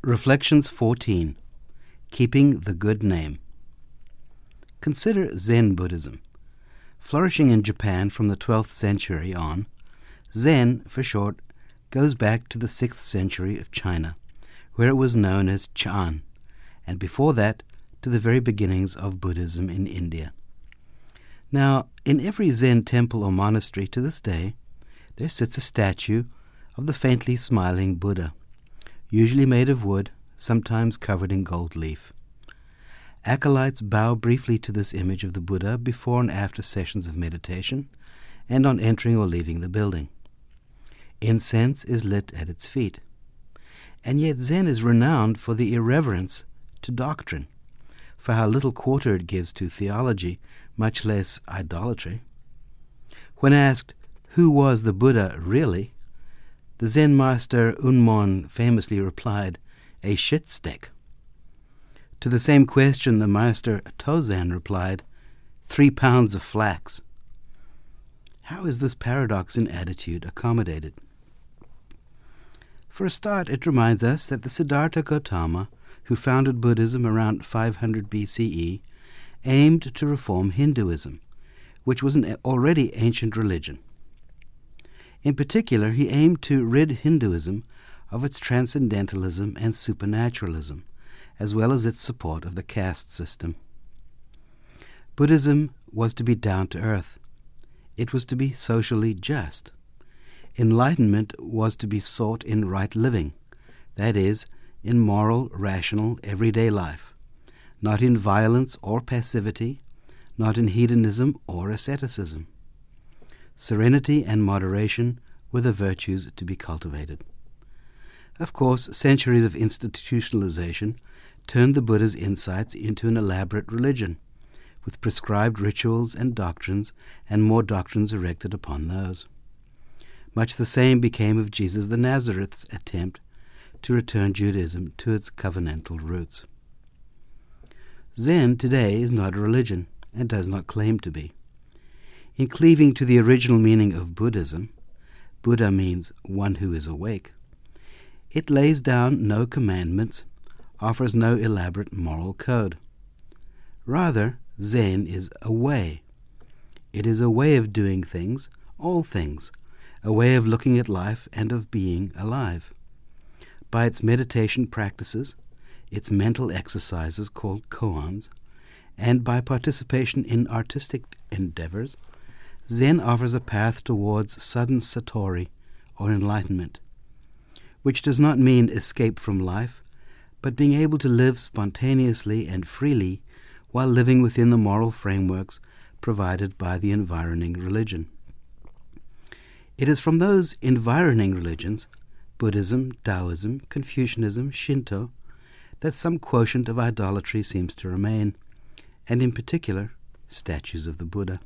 Reflections 14. Keeping the Good Name. Consider Zen Buddhism. Flourishing in Japan from the 12th century on, Zen, for short, goes back to the 6th century of China, where it was known as Chan, and before that to the very beginnings of Buddhism in India. Now, in every Zen temple or monastery to this day, there sits a statue of the faintly smiling Buddha, usually made of wood, sometimes covered in gold leaf. Acolytes bow briefly to this image of the Buddha before and after sessions of meditation and on entering or leaving the building. Incense is lit at its feet. And yet Zen is renowned for the irreverence to doctrine, for how little quarter it gives to theology, much less idolatry. When asked, who was the Buddha really? The Zen master Unmon famously replied, a shit stick. To the same question, the master Tozen replied, 3 pounds of flax. How is this paradox in attitude accommodated? For a start, it reminds us that the Siddhartha Gautama, who founded Buddhism around 500 BCE, aimed to reform Hinduism, which was an already ancient religion. In particular, he aimed to rid Hinduism of its transcendentalism and supernaturalism, as well as its support of the caste system. Buddhism was to be down to earth. It was to be socially just. Enlightenment was to be sought in right living, that is, in moral, rational, everyday life, not in violence or passivity, not in hedonism or asceticism. Serenity and moderation were the virtues to be cultivated. Of course, centuries of institutionalization turned the Buddha's insights into an elaborate religion, with prescribed rituals and doctrines, and more doctrines erected upon those. Much the same became of Jesus the Nazareth's attempt to return Judaism to its covenantal roots. Zen today is not a religion, and does not claim to be. In cleaving to the original meaning of Buddhism, Buddha means one who is awake. It lays down no commandments, offers no elaborate moral code. Rather, Zen is a way. It is a way of doing things, all things, a way of looking at life and of being alive. By its meditation practices, its mental exercises called koans, and by participation in artistic endeavors, Zen offers a path towards sudden satori, or enlightenment, which does not mean escape from life, but being able to live spontaneously and freely while living within the moral frameworks provided by the environing religion. It is from those environing religions, Buddhism, Taoism, Confucianism, Shinto, that some quotient of idolatry seems to remain, and in particular, statues of the Buddha.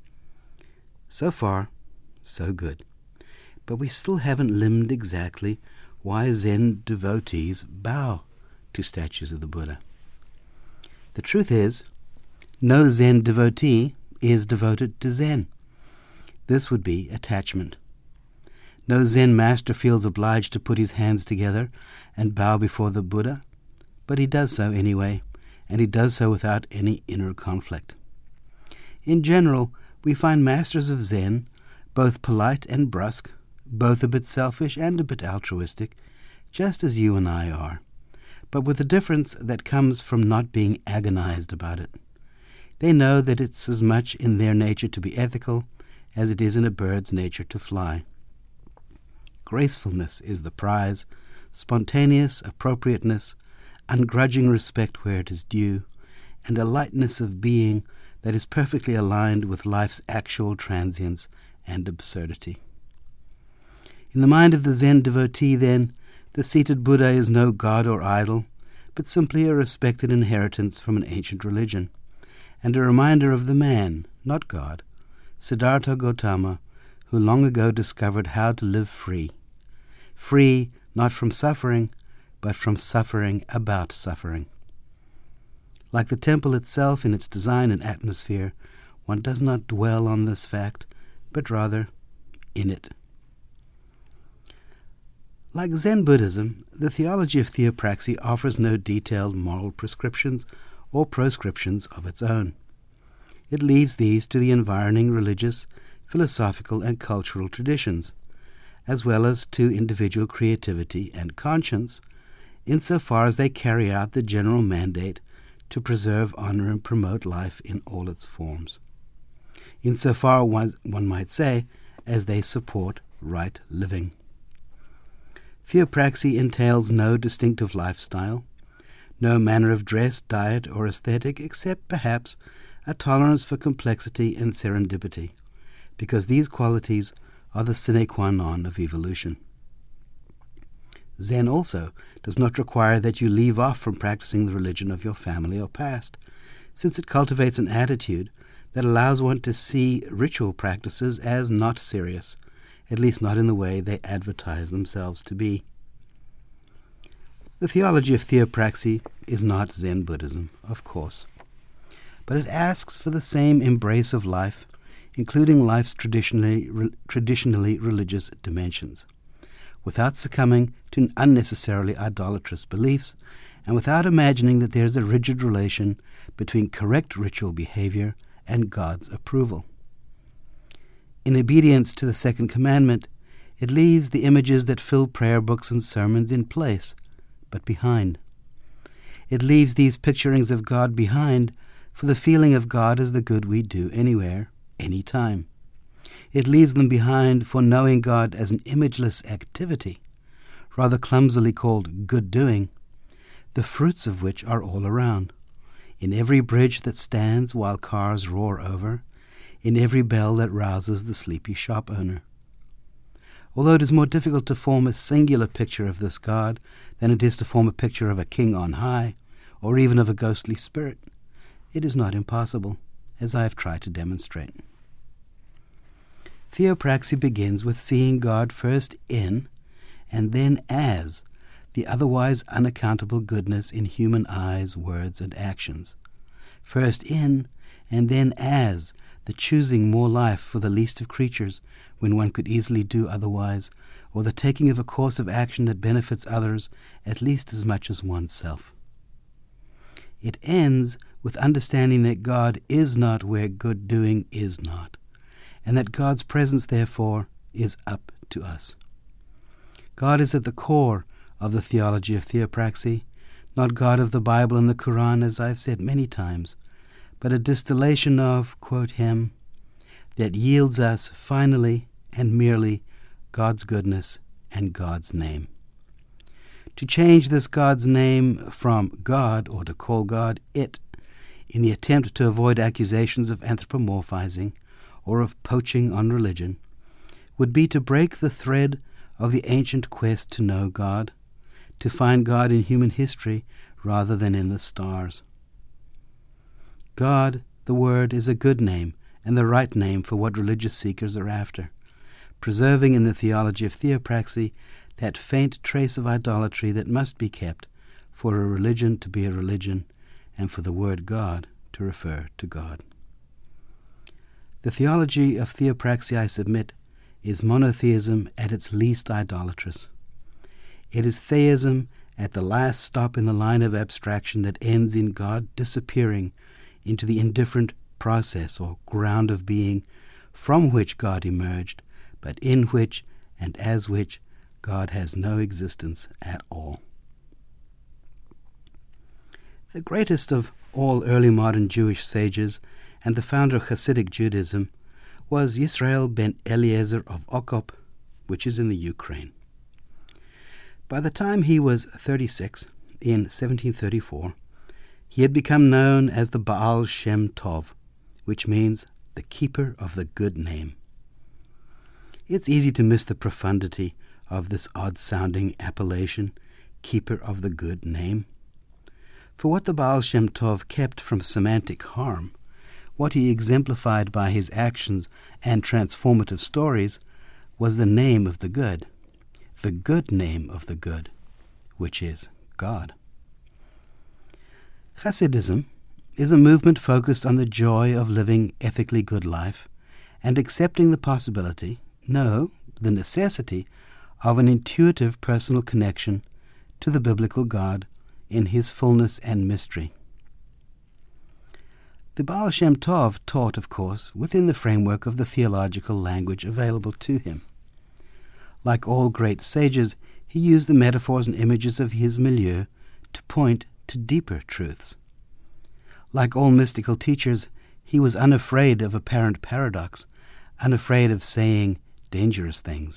So far, so good. But we still haven't limbed exactly why Zen devotees bow to statues of the Buddha. The truth is, no Zen devotee is devoted to Zen. This would be attachment. No Zen master feels obliged to put his hands together and bow before the Buddha, but he does so anyway, and he does so without any inner conflict. In general, we find masters of Zen, both polite and brusque, both a bit selfish and a bit altruistic, just as you and I are, but with a difference that comes from not being agonized about it. They know that it's as much in their nature to be ethical as it is in a bird's nature to fly. Gracefulness is the prize, spontaneous appropriateness, ungrudging respect where it is due, and a lightness of being that is perfectly aligned with life's actual transience and absurdity. In the mind of the Zen devotee, then, the seated Buddha is no god or idol, but simply a respected inheritance from an ancient religion, and a reminder of the man, not God, Siddhartha Gautama, who long ago discovered how to live free. Free not from suffering, but from suffering about suffering. Like the temple itself in its design and atmosphere, one does not dwell on this fact, but rather in it. Like Zen Buddhism, the theology of theopraxy offers no detailed moral prescriptions or proscriptions of its own. It leaves these to the environing religious, philosophical, and cultural traditions, as well as to individual creativity and conscience, insofar as they carry out the general mandate to preserve, honor, and promote life in all its forms. Insofar, one might say, as they support right living. Theopraxy entails no distinctive lifestyle, no manner of dress, diet, or aesthetic, except perhaps a tolerance for complexity and serendipity, because these qualities are the sine qua non of evolution. Zen also does not require that you leave off from practicing the religion of your family or past, since it cultivates an attitude that allows one to see ritual practices as not serious, at least not in the way they advertise themselves to be. The theology of theopraxy is not Zen Buddhism, of course, but it asks for the same embrace of life, including life's traditionally religious dimensions, without succumbing to unnecessarily idolatrous beliefs, and without imagining that there is a rigid relation between correct ritual behavior and God's approval. In obedience to the second commandment, it leaves the images that fill prayer books and sermons in place, but behind. It leaves these picturings of God behind for the feeling of God as the good we do anywhere, any time. It leaves them behind for knowing God as an imageless activity, rather clumsily called good doing, the fruits of which are all around, in every bridge that stands while cars roar over, in every bell that rouses the sleepy shop owner. Although it is more difficult to form a singular picture of this God than it is to form a picture of a king on high, or even of a ghostly spirit, it is not impossible, as I have tried to demonstrate. Theopraxy begins with seeing God first in, and then as, the otherwise unaccountable goodness in human eyes, words, and actions. First in, and then as, the choosing more life for the least of creatures when one could easily do otherwise, or the taking of a course of action that benefits others at least as much as oneself. It ends with understanding that God is not where good doing is not, and that God's presence, therefore, is up to us. God is at the core of the theology of theopraxy, not God of the Bible and the Quran, as I've said many times, but a distillation of, quote him, that yields us finally and merely God's goodness and God's name. To change this God's name from God, or to call God it, in the attempt to avoid accusations of anthropomorphizing or of poaching on religion, would be to break the thread of the ancient quest to know God, to find God in human history rather than in the stars. God, the Word, is a good name and the right name for what religious seekers are after, preserving in the theology of theopraxy that faint trace of idolatry that must be kept for a religion to be a religion and for the word God to refer to God. The theology of theopraxy, I submit, is monotheism at its least idolatrous. It is theism at the last stop in the line of abstraction that ends in God disappearing into the indifferent process or ground of being from which God emerged, but in which and as which God has no existence at all. The greatest of all early modern Jewish sages and the founder of Hasidic Judaism was Yisrael ben Eliezer of Okop, which is in the Ukraine. By the time he was 36, in 1734, he had become known as the Baal Shem Tov, which means the keeper of the good name. It's easy to miss the profundity of this odd-sounding appellation, keeper of the good name. For what the Baal Shem Tov kept from semantic harm, what he exemplified by his actions and transformative stories, was the name of the good name of the good, which is God. Hasidism is a movement focused on the joy of living ethically good life and accepting the possibility, no, the necessity, of an intuitive personal connection to the biblical God in his fullness and mystery. The Baal Shem Tov taught, of course, within the framework of the theological language available to him. Like all great sages, he used the metaphors and images of his milieu to point to deeper truths. Like all mystical teachers, he was unafraid of apparent paradox, unafraid of saying dangerous things.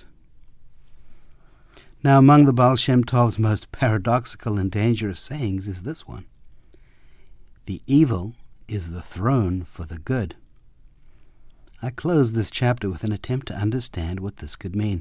Now, among the Baal Shem Tov's most paradoxical and dangerous sayings is this one: the evil is the throne for the good. I close this chapter with an attempt to understand what this could mean.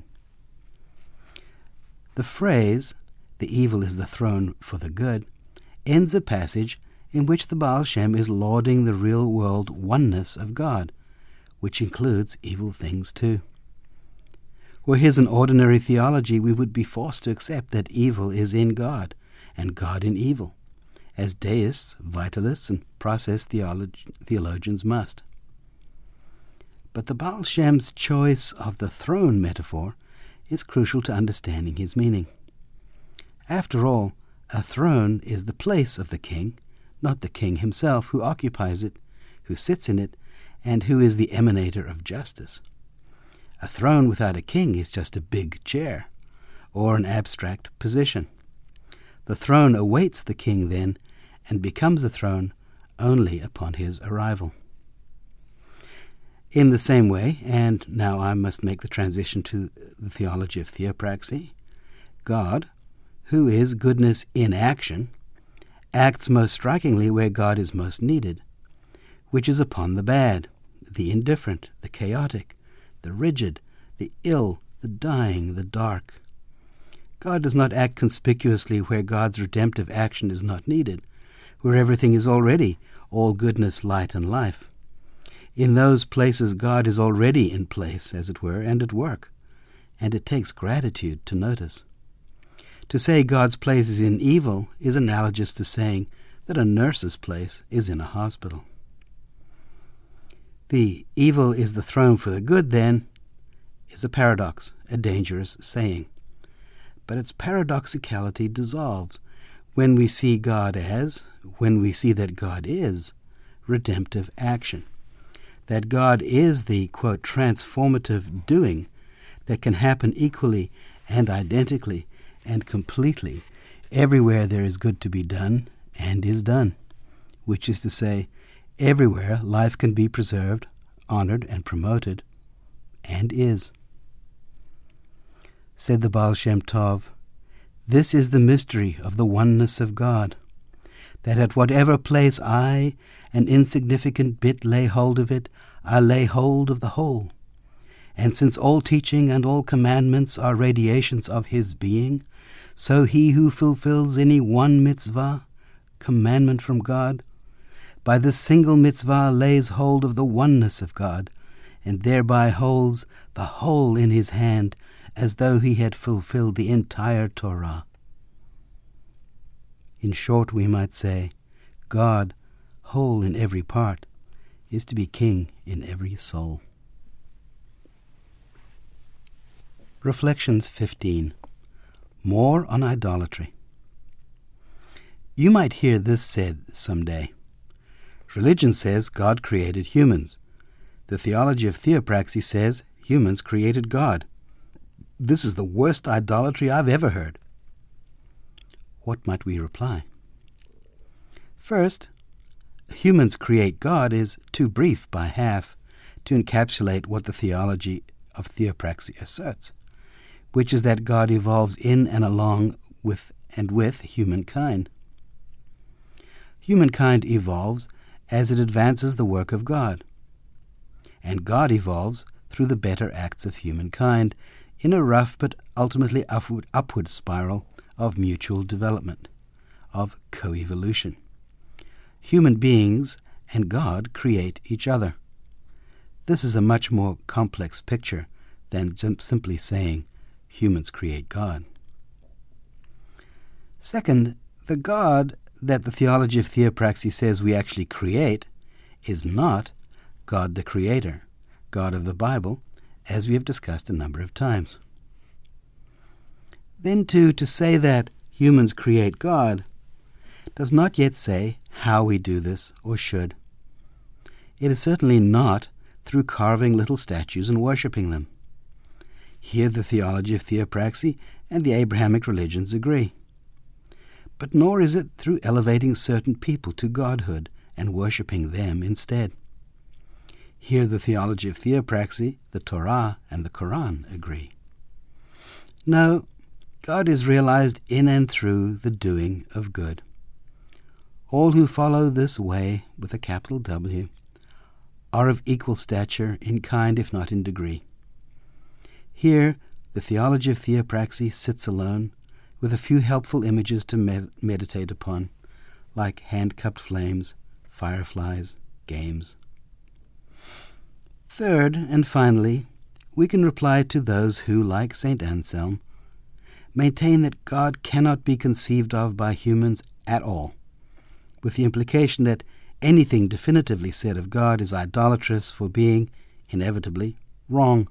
The phrase, the evil is the throne for the good, ends a passage in which the Baal Shem is lauding the real-world oneness of God, which includes evil things too. Were his an ordinary theology, we would be forced to accept that evil is in God, and God in evil, as deists, vitalists, and process theologians must. But the Baal Shem's choice of the throne metaphor is crucial to understanding his meaning. After all, a throne is the place of the king, not the king himself who occupies it, who sits in it, and who is the emanator of justice. A throne without a king is just a big chair, or an abstract position. The throne awaits the king then, and becomes a throne only upon his arrival. In the same way, and now I must make the transition to the theology of theopraxy, God, who is goodness in action, acts most strikingly where God is most needed, which is upon the bad, the indifferent, the chaotic, the rigid, the ill, the dying, the dark. God does not act conspicuously where God's redemptive action is not needed, where everything is already all goodness, light, and life. In those places God is already in place, as it were, and at work, and it takes gratitude to notice. To say God's place is in evil is analogous to saying that a nurse's place is in a hospital. The evil is the throne for the good, then, is a paradox, a dangerous saying. But its paradoxicality dissolves when we see God as, when we see that God is, redemptive action. That God is the, quote, transformative doing that can happen equally and identically and completely everywhere there is good to be done and is done, which is to say, everywhere life can be preserved, honored, and promoted, and is. Said the Baal Shem Tov, "This is the mystery of the oneness of God, that at whatever place I, an insignificant bit, lay hold of it, I lay hold of the whole. And since all teaching and all commandments are radiations of his being, so he who fulfills any one mitzvah, commandment from God, by this single mitzvah lays hold of the oneness of God, and thereby holds the whole in his hand, as though he had fulfilled the entire Torah." In short, we might say, God, whole in every part, is to be king in every soul. Reflections 15. More on idolatry. You might hear this said someday. Religion says God created humans. The theology of theopraxy says humans created God. This is the worst idolatry I've ever heard. What might we reply? First, humans create God is too brief by half to encapsulate what the theology of theopraxy asserts, which is that God evolves in and along with humankind. Humankind evolves as it advances the work of God, and God evolves through the better acts of humankind in a rough but ultimately upward spiral of mutual development, of coevolution. Human beings and God create each other. This is a much more complex picture than simply saying humans create God. Second, the God that the theology of theopraxy says we actually create is not God the Creator, God of the Bible, as we have discussed a number of times. Then, too, to say that humans create God does not yet say how we do this or should. It is certainly not through carving little statues and worshipping them. Here the theology of theopraxy and the Abrahamic religions agree. But nor is it through elevating certain people to godhood and worshipping them instead. Here the theology of theopraxy, the Torah, and the Quran agree. No, God is realized in and through the doing of good. All who follow this way, with a capital W, are of equal stature in kind if not in degree. Here the theology of theopraxy sits alone, with a few helpful images to meditate upon, like hand-cupped flames, fireflies, games. Third, and finally, we can reply to those who, like St. Anselm, maintain that God cannot be conceived of by humans at all, with the implication that anything definitively said of God is idolatrous for being, inevitably, wrong.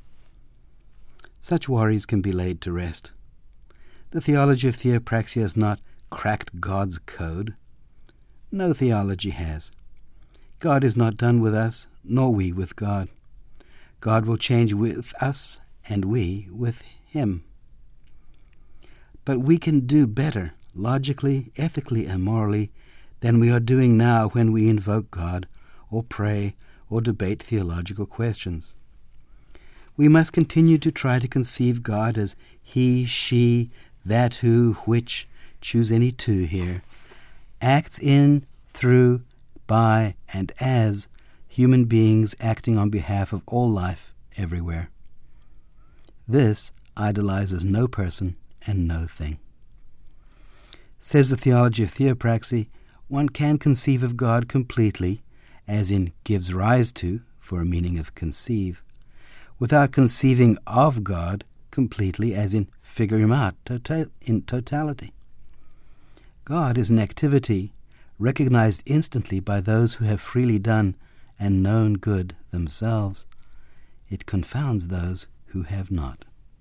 Such worries can be laid to rest. The theology of theopraxy has not cracked God's code. No theology has. God is not done with us, nor we with God. God will change with us, and we with Him. But we can do better, logically, ethically, and morally, than we are doing now when we invoke God, or pray, or debate theological questions. We must continue to try to conceive God as He, She, that, who, which, choose any two here, acts in, through, by, and as human beings acting on behalf of all life everywhere. This idolizes no person and no thing. Says the theology of theopraxy, one can conceive of God completely, as in gives rise to, for a meaning of conceive, without conceiving of God completely, as in figure Him out in totality. God is an activity recognized instantly by those who have freely done and known good themselves. It confounds those who have not.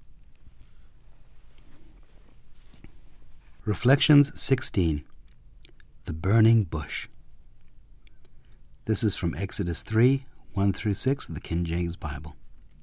Reflections 16. The Burning Bush. This is from Exodus 3, 1-6 of the King James Bible.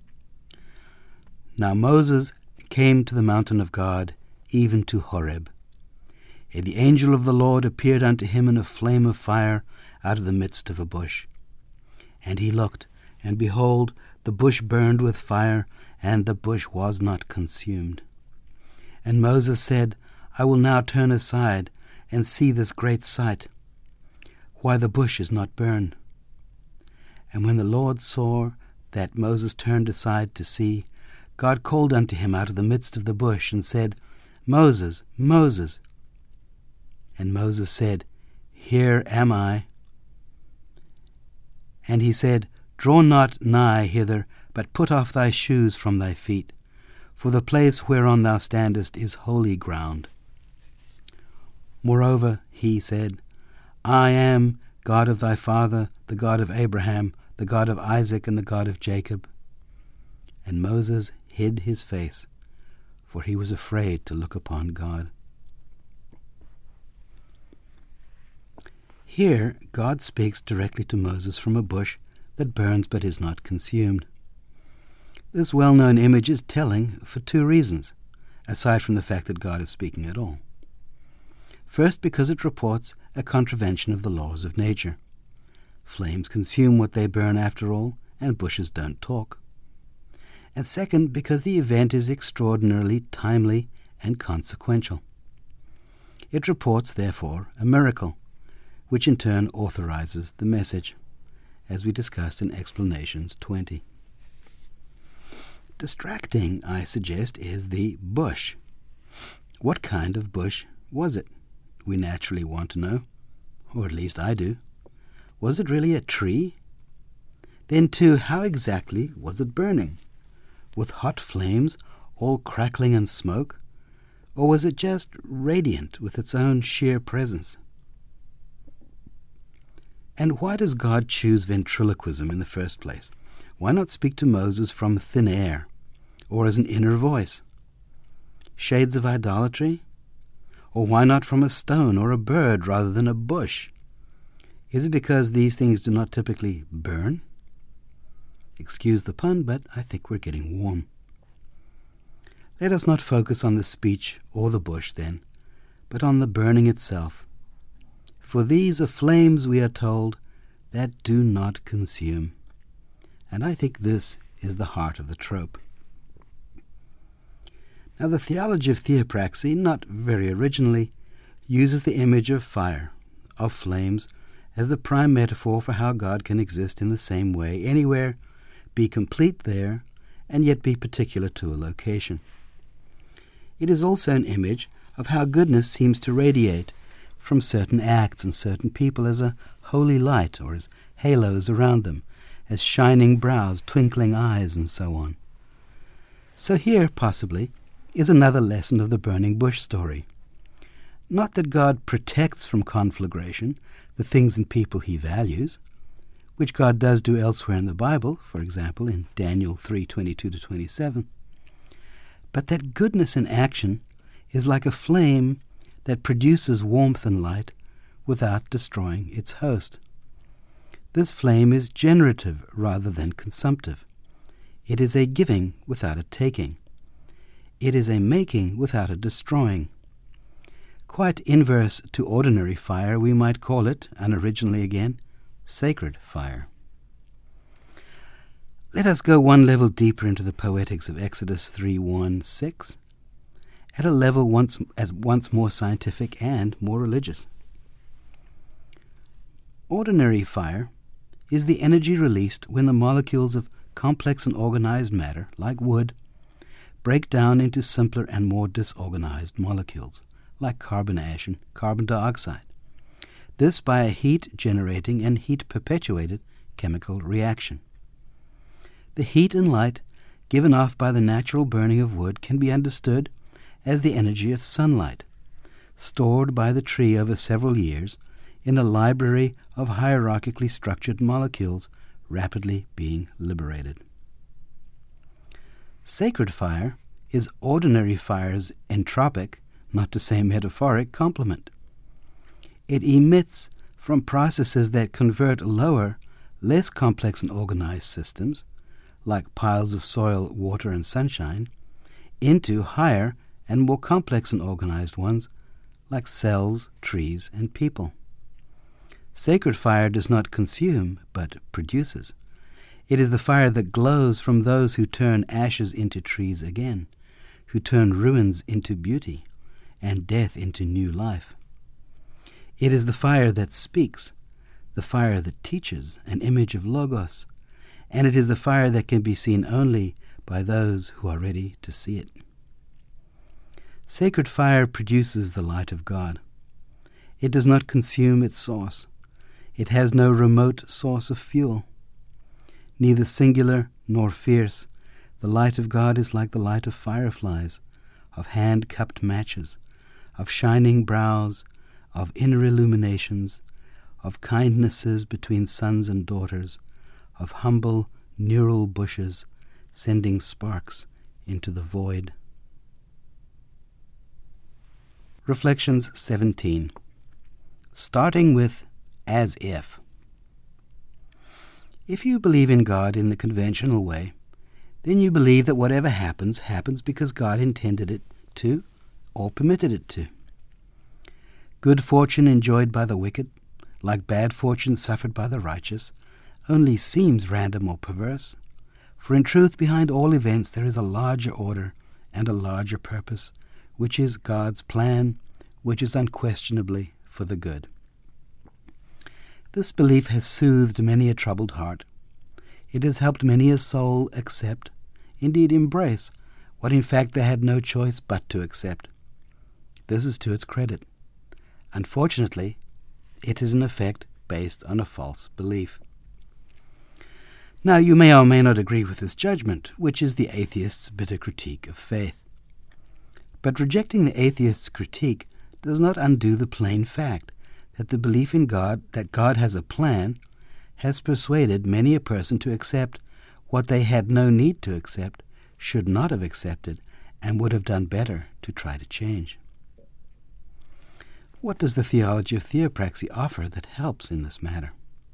Now Moses came to the mountain of God, even to Horeb. And the angel of the Lord appeared unto him in a flame of fire out of the midst of a bush. And he looked, and behold, the bush burned with fire, and the bush was not consumed. And Moses said, I will now turn aside, and see this great sight, why the bush is not burned. And when the Lord saw that Moses turned aside to see, God called unto him out of the midst of the bush, and said, Moses, Moses. And Moses said, Here am I. And he said, Draw not nigh hither, but put off thy shoes from thy feet, for the place whereon thou standest is holy ground. Moreover, he said, I am God of thy father, the God of Abraham, the God of Isaac, and the God of Jacob. And Moses hid his face, for he was afraid to look upon God. Here, God speaks directly to Moses from a bush that burns but is not consumed. This well-known image is telling for two reasons, aside from the fact that God is speaking at all. First, because it reports a contravention of the laws of nature. Flames consume what they burn after all, and bushes don't talk. And second, because the event is extraordinarily timely and consequential. It reports, therefore, a miracle, which in turn authorizes the message, as we discussed in Explanations 20. Distracting, I suggest, is the bush. What kind of bush was it? We naturally want to know, or at least I do. Was it really a tree? Then, too, how exactly was it burning? With hot flames, all crackling and smoke? Or was it just radiant with its own sheer presence? And why does God choose ventriloquism in the first place? Why not speak to Moses from thin air, or as an inner voice? shades of idolatry? Or why not from a stone or a bird rather than a bush? Is it because these things do not typically burn? Excuse the pun, but I think we're getting warm. Let us not focus on the speech or the bush then, but on the burning itself. For these are flames, we are told, that do not consume. And I think this is the heart of the trope. Now, the theology of theopraxy, not very originally, uses the image of fire, of flames, as the prime metaphor for how God can exist in the same way, anywhere, be complete there, and yet be particular to a location. It is also an image of how goodness seems to radiate from certain acts and certain people as a holy light, or as halos around them, as shining brows, twinkling eyes, and so on. So here, possibly, is another lesson of the burning bush story. Not that God protects from conflagration the things and people he values, which God does do elsewhere in the Bible, for example in Daniel 3:22-27, but that goodness in action is like a flame that produces warmth and light without destroying its host. This flame is generative rather than consumptive. It is a giving without a taking. It is a making without a destroying. Quite inverse to ordinary fire, we might call it, unoriginally again, sacred fire. Let us go one level deeper into the poetics of Exodus 3:1-6, at a level at once more scientific and more religious. Ordinary fire is the energy released when the molecules of complex and organized matter, like wood, break down into simpler and more disorganized molecules, like carbon ash and carbon dioxide. This by a heat-generating and heat-perpetuated chemical reaction. The heat and light given off by the natural burning of wood can be understood as the energy of sunlight, stored by the tree over several years in a library of hierarchically structured molecules rapidly being liberated. Sacred fire is ordinary fire's entropic, not to say metaphoric, complement. It emits from processes that convert lower, less complex and organized systems, like piles of soil, water, and sunshine, into higher and more complex and organized ones, like cells, trees, and people. Sacred fire does not consume, but produces. It is the fire that glows from those who turn ashes into trees again, who turn ruins into beauty, and death into new life. It is the fire that speaks, the fire that teaches, an image of Logos, and it is the fire that can be seen only by those who are ready to see it. Sacred fire produces the light of God. It does not consume its source. It has no remote source of fuel. Neither singular nor fierce, the light of God is like the light of fireflies, of hand-cupped matches, of shining brows, of inner illuminations, of kindnesses between sons and daughters, of humble neural bushes sending sparks into the void. Reflections 17. Starting with as if. If you believe in God in the conventional way, then you believe that whatever happens, happens because God intended it to or permitted it to. Good fortune enjoyed by the wicked, like bad fortune suffered by the righteous, only seems random or perverse, for in truth behind all events there is a larger order and a larger purpose, which is God's plan, which is unquestionably for the good. This belief has soothed many a troubled heart. It has helped many a soul accept, indeed embrace, what in fact they had no choice but to accept. This is to its credit. Unfortunately, it is in effect based on a false belief. Now, you may or may not agree with this judgment, which is the atheist's bitter critique of faith. But rejecting the atheist's critique does not undo the plain fact that the belief in God, that God has a plan, has persuaded many a person to accept what they had no need to accept, should not have accepted, and would have done better to try to change. What does the theology of theopraxy offer that helps in this matter?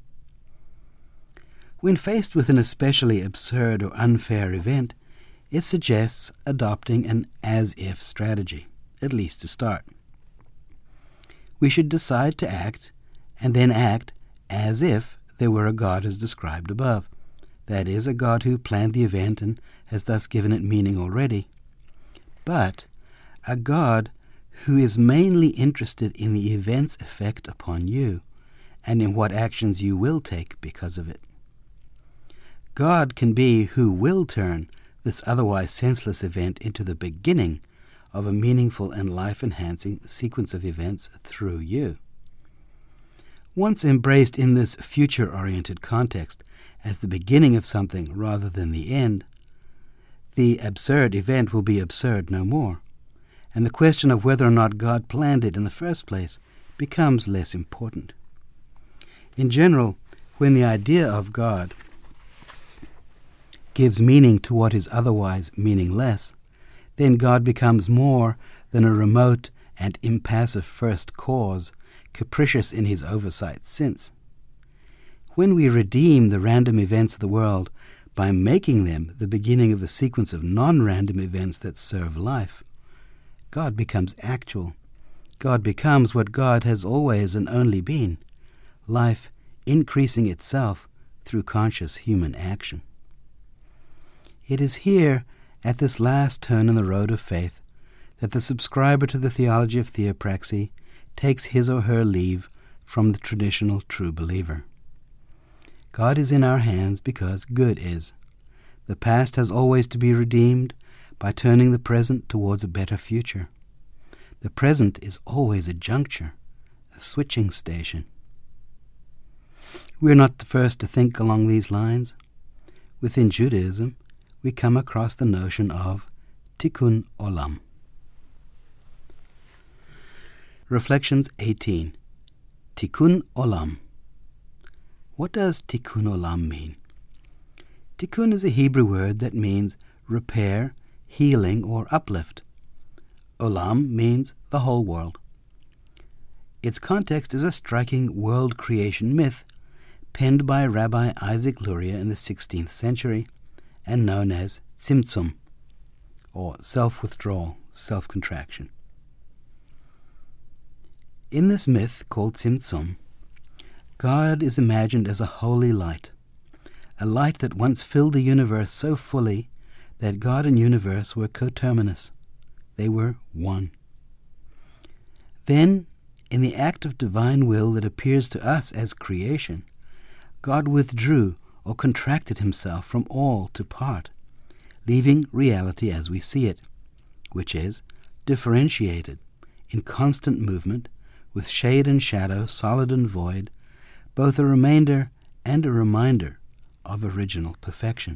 When faced with an especially absurd or unfair event, it suggests adopting an as-if strategy, at least to start. We should decide to act, and then act as if there were a God as described above, that is, a God who planned the event and has thus given it meaning already, but a God who is mainly interested in the event's effect upon you and in what actions you will take because of it. God can be who will turn this otherwise senseless event into the beginning of a meaningful and life-enhancing sequence of events through you. Once embraced in this future-oriented context as the beginning of something rather than the end, the absurd event will be absurd no more, and the question of whether or not God planned it in the first place becomes less important. In general, when the idea of God gives meaning to what is otherwise meaningless, then God becomes more than a remote and impassive first cause, capricious in his oversight since. When we redeem the random events of the world by making them the beginning of a sequence of non-random events that serve life, God becomes actual. God becomes what God has always and only been, life increasing itself through conscious human action. It is here, at this last turn in the road of faith, that the subscriber to the theology of theopraxy takes his or her leave from the traditional true believer. God is in our hands because good is. The past has always to be redeemed by turning the present towards a better future. The present is always a juncture, a switching station. We are not the first to think along these lines. Within Judaism, we come across the notion of tikkun olam. Reflections 18. Tikkun olam. What does tikkun olam mean? Tikkun is a Hebrew word that means repair, healing, or uplift. Olam means the whole world. Its context is a striking world creation myth penned by Rabbi Isaac Luria in the 16th century and known as Tzimtzum, or self-withdrawal, self-contraction. In this myth called Tzimtzum, God is imagined as a holy light, a light that once filled the universe so fully that God and universe were coterminous. They were one. Then, in the act of divine will that appears to us as creation, God withdrew or contracted himself from all to part, leaving reality as we see it, which is differentiated, in constant movement, with shade and shadow, solid and void, both a remainder and a reminder of original perfection.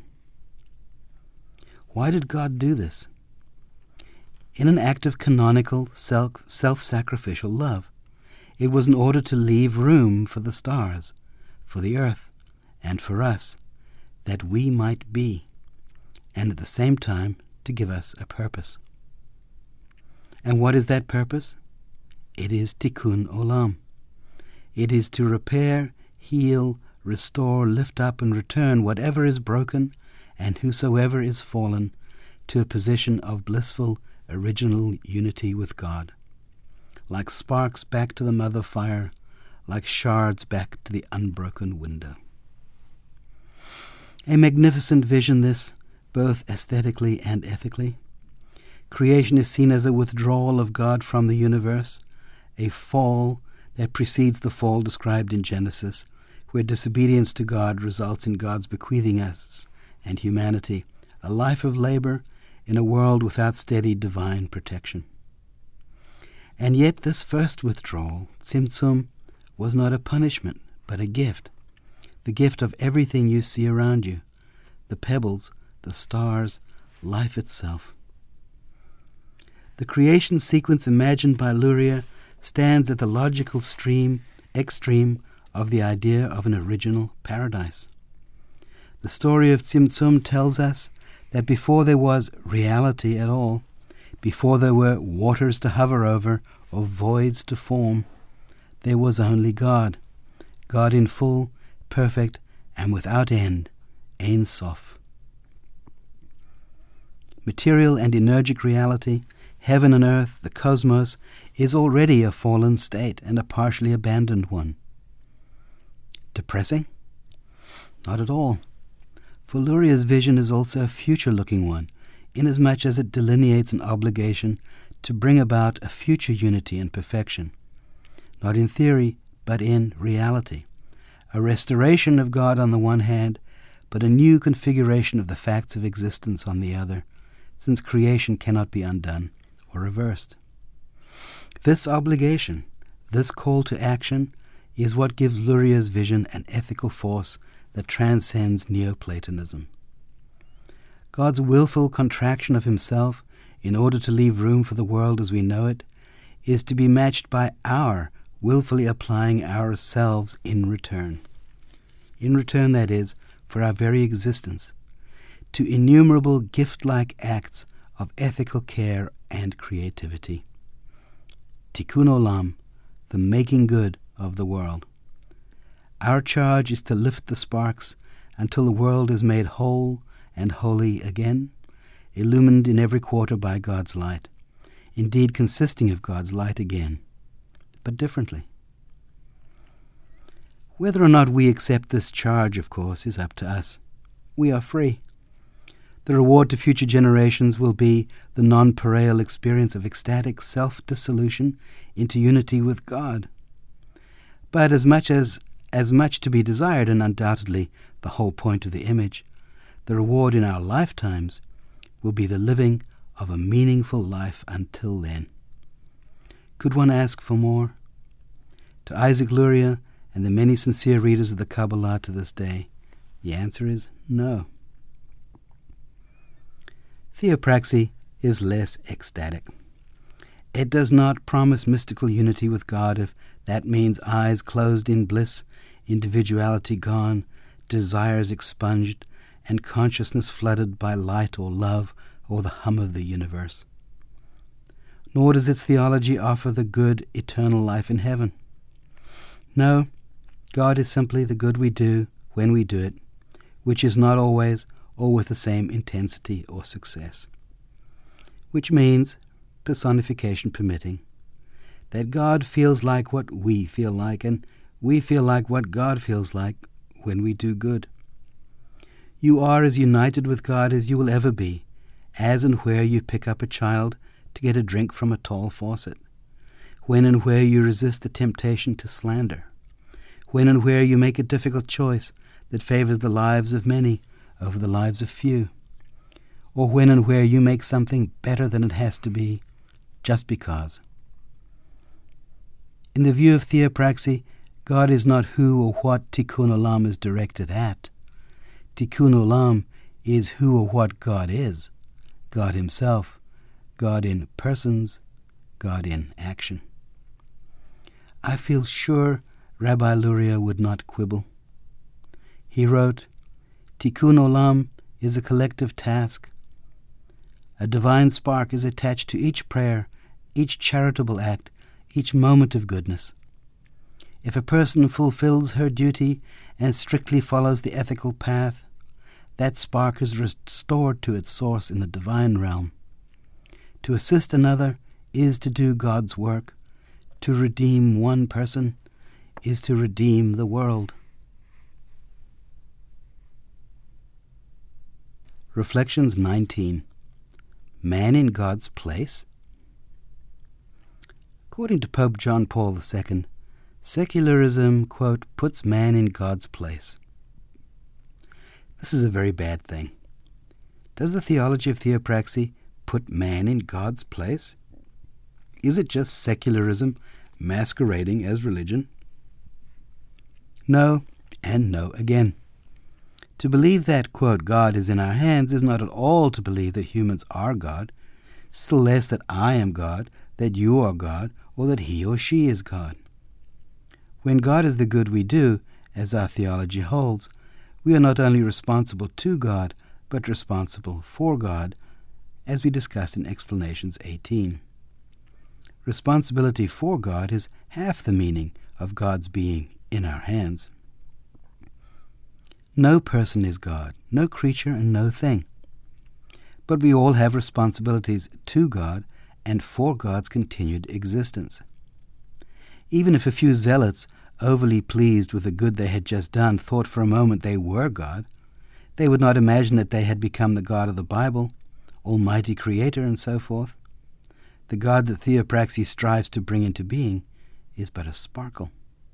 Why did God do this? In an act of canonical self-sacrificial love. It was in order to leave room for the stars, for the earth, and for us, that we might be, and at the same time to give us a purpose. And what is that purpose? It is tikkun olam. It is to repair, heal, restore, lift up, and return whatever is broken and whosoever is fallen to a position of blissful, original unity with God. Like sparks back to the mother fire, like shards back to the unbroken window. A magnificent vision this, both aesthetically and ethically. Creation is seen as a withdrawal of God from the universe, a fall that precedes the fall described in Genesis, where disobedience to God results in God's bequeathing us and humanity a life of labor in a world without steady divine protection. And yet this first withdrawal, Tzimtzum, was not a punishment, but a gift. The gift of everything you see around you, the pebbles, the stars, life itself. The creation sequence imagined by Luria stands at the logical extreme of the idea of an original paradise. The story of Tzimtzum tells us that before there was reality at all, Before there were waters to hover over or voids to form, there was only God, God in full, perfect, and without end, Ein Sof. Material and energic reality, heaven and earth, the cosmos, is already a fallen state and a partially abandoned one. Depressing? Not at all. For Luria's vision is also a future-looking one, inasmuch as it delineates an obligation to bring about a future unity and perfection, not in theory, but in reality. A restoration of God on the one hand, but a new configuration of the facts of existence on the other, since creation cannot be undone or reversed. This obligation, this call to action, is what gives Luria's vision an ethical force that transcends Neoplatonism. God's willful contraction of himself in order to leave room for the world as we know it is to be matched by our willfully applying ourselves in return. In return, that is, for our very existence, to innumerable gift-like acts of ethical care and creativity. Tikkun Olam, the making good of the world. Our charge is to lift the sparks until the world is made whole and holy again, illumined in every quarter by God's light, indeed consisting of God's light again, but differently. Whether or not we accept this charge, of course, is up to us. We are free. The reward to future generations will be the non-pareil experience of ecstatic self-dissolution into unity with God. But as much to be desired, and undoubtedly the whole point of the image, the reward in our lifetimes will be the living of a meaningful life until then. Could one ask for more? To Isaac Luria and the many sincere readers of the Kabbalah to this day, the answer is no. Theopraxy is less ecstatic. It does not promise mystical unity with God if that means eyes closed in bliss, individuality gone, desires expunged, and consciousness flooded by light or love or the hum of the universe. Nor does its theology offer the good, eternal life in heaven. No, God is simply the good we do when we do it, which is not always or with the same intensity or success. Which means, personification permitting, that God feels like what we feel like, and we feel like what God feels like when we do good. You are as united with God as you will ever be, as and where you pick up a child to get a drink from a tall faucet, when and where you resist the temptation to slander, when and where you make a difficult choice that favors the lives of many over the lives of few, or when and where you make something better than it has to be, just because. In the view of theopraxy, God is not who or what Tikkun Olam is directed at. Tikkun Olam is who or what God is, God himself, God in persons, God in action. I feel sure Rabbi Luria would not quibble. He wrote, Tikkun Olam is a collective task. A divine spark is attached to each prayer, each charitable act, each moment of goodness. If a person fulfills her duty and strictly follows the ethical path, that spark is restored to its source in the divine realm. To assist another is to do God's work. To redeem one person is to redeem the world. Reflections 19. Man in God's place? According to Pope John Paul II, secularism, quote, puts man in God's place. This is a very bad thing. Does the theology of theopraxy put man in God's place? Is it just secularism masquerading as religion? No, and no again. To believe that, quote, God is in our hands is not at all to believe that humans are God, still less that I am God, that you are God, or that he or she is God. When God is the good we do, as our theology holds, we are not only responsible to God, but responsible for God, as we discussed in Explanations 18. Responsibility for God is half the meaning of God's being in our hands. No person is God, no creature and no thing. But we all have responsibilities to God and for God's continued existence. Even if a few zealots, overly pleased with the good they had just done, thought for a moment they were God, they would not imagine that they had become the God of the Bible, Almighty Creator, and so forth. The God that theopraxy strives to bring into being is but a sparkle.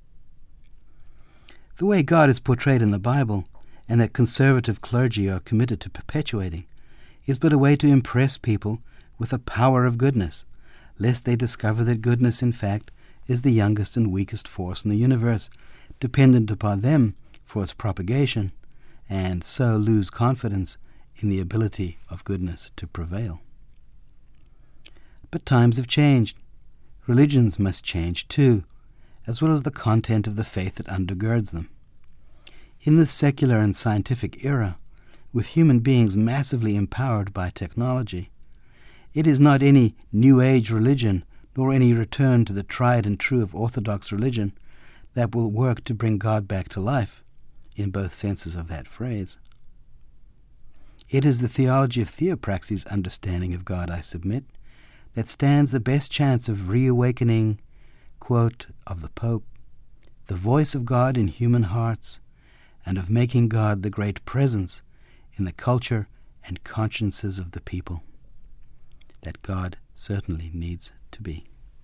The way God is portrayed in the Bible, and that conservative clergy are committed to perpetuating, is but a way to impress people with the power of goodness, lest they discover that goodness, in fact, is the youngest and weakest force in the universe, dependent upon them for its propagation, and so lose confidence in the ability of goodness to prevail. But times have changed. Religions must change too, as well as the content of the faith that undergirds them. In this secular and scientific era, with human beings massively empowered by technology, it is not any New Age religion nor any return to the tried and true of Orthodox religion that will work to bring God back to life, in both senses of that phrase. It is the theology of theopraxy's understanding of God, I submit, that stands the best chance of reawakening, quote, of the Pope, the voice of God in human hearts, and of making God the great presence in the culture and consciences of the people, that God certainly needs to be.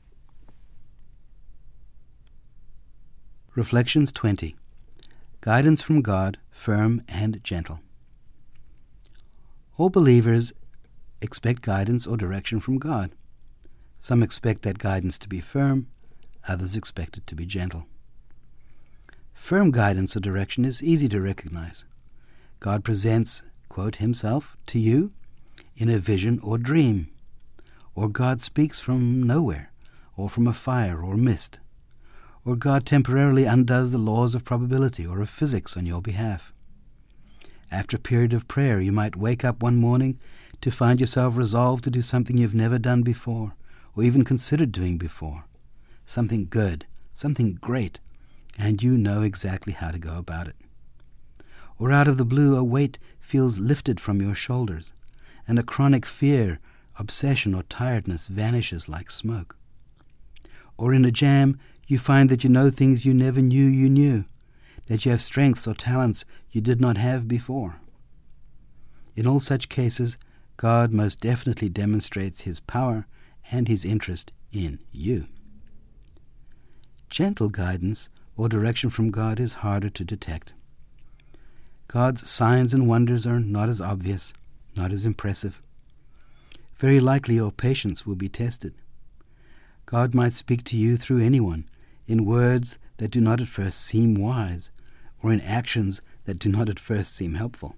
Reflections 20. Guidance from God, firm and gentle. All believers expect guidance or direction from God. Some expect that guidance to be firm, others expect it to be gentle. Firm guidance or direction is easy to recognize. God presents, quote, himself to you in a vision or dream, or God speaks from nowhere, or from a fire or mist, or God temporarily undoes the laws of probability or of physics on your behalf. After a period of prayer, you might wake up one morning to find yourself resolved to do something you've never done before, or even considered doing before. Something good, something great, and you know exactly how to go about it. Or out of the blue, a weight feels lifted from your shoulders, and a chronic fear, obsession, or tiredness vanishes like smoke. Or in a jam, you find that you know things you never knew you knew, that you have strengths or talents you did not have before. In all such cases, God most definitely demonstrates his power and his interest in you. Gentle guidance or direction from God is harder to detect. God's signs and wonders are not as obvious, not as impressive. Very likely your patience will be tested. God might speak to you through anyone, in words that do not at first seem wise, or in actions that do not at first seem helpful.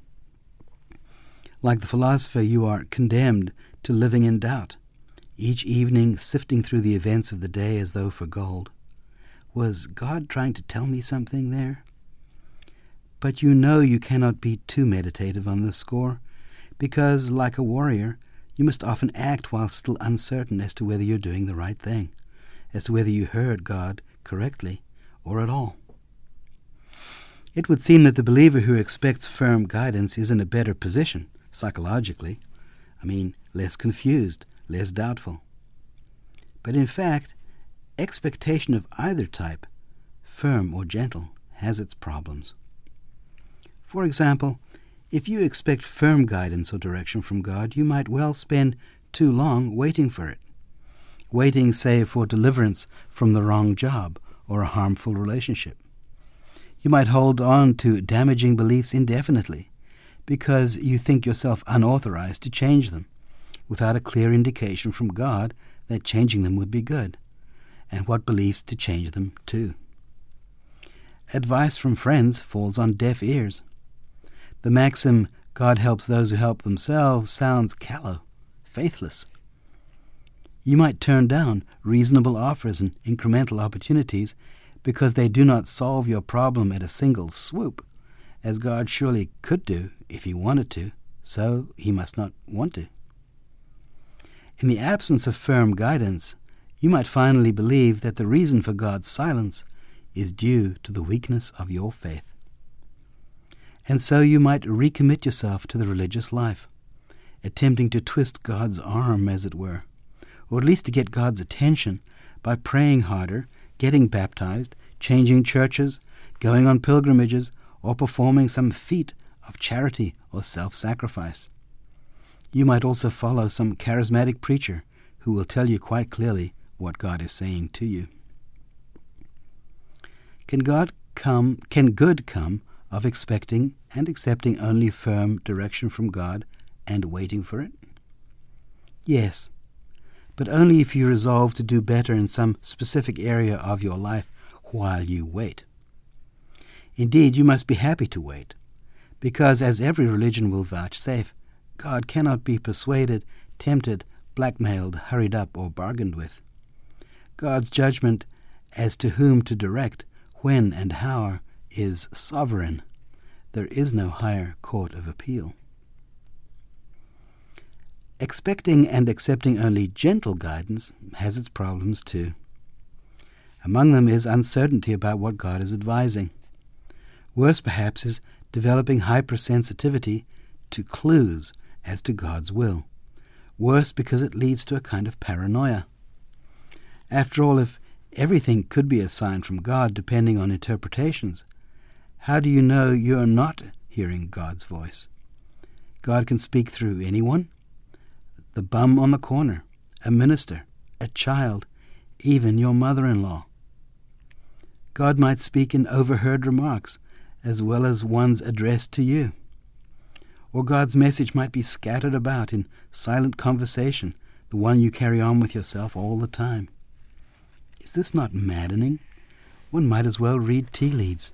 Like the philosopher, you are condemned to living in doubt, each evening sifting through the events of the day as though for gold. Was God trying to tell me something there? But you know you cannot be too meditative on this score, because, like a warrior, you must often act while still uncertain as to whether you're doing the right thing, as to whether you heard God correctly or at all. It would seem that the believer who expects firm guidance is in a better position, psychologically. Less confused, less doubtful. But in fact, expectation of either type, firm or gentle, has its problems. For example, if you expect firm guidance or direction from God, you might well spend too long waiting for it. Waiting, say, for deliverance from the wrong job or a harmful relationship. You might hold on to damaging beliefs indefinitely because you think yourself unauthorized to change them, without a clear indication from God that changing them would be good, and what beliefs to change them to. Advice from friends falls on deaf ears. The maxim, God helps those who help themselves, sounds callow, faithless. You might turn down reasonable offers and incremental opportunities because they do not solve your problem at a single swoop, as God surely could do if he wanted to, so he must not want to. In the absence of firm guidance, you might finally believe that the reason for God's silence is due to the weakness of your faith. And so you might recommit yourself to the religious life, attempting to twist God's arm, as it were, or at least to get God's attention by praying harder, getting baptized, changing churches, going on pilgrimages, or performing some feat of charity or self-sacrifice. You might also follow some charismatic preacher who will tell you quite clearly what God is saying to you. Can good come of expecting and accepting only firm direction from God and waiting for it? Yes, but only if you resolve to do better in some specific area of your life while you wait. Indeed, you must be happy to wait, because, as every religion will vouchsafe, God cannot be persuaded, tempted, blackmailed, hurried up, or bargained with. God's judgment as to whom to direct, when and how, is sovereign. There is no higher court of appeal. Expecting and accepting only gentle guidance has its problems too. Among them is uncertainty about what God is advising. Worse, perhaps, is developing hypersensitivity to clues as to God's will. Worse, because it leads to a kind of paranoia. After all, if everything could be a sign from God depending on interpretations, how do you know you are not hearing God's voice? God can speak through anyone, the bum on the corner, a minister, a child, even your mother-in-law. God might speak in overheard remarks as well as ones addressed to you. Or God's message might be scattered about in silent conversation, the one you carry on with yourself all the time. Is this not maddening? One might as well read tea leaves.